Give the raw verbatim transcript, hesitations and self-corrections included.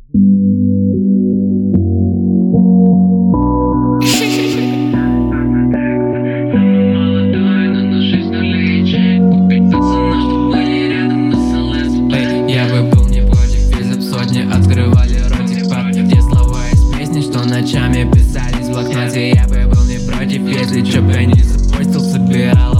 Я бы был не против, если б сотни открывали ротик под те слова из песни, что ночами писались в блокноте. Я бы был не против, если чё бы я не запостил, собирал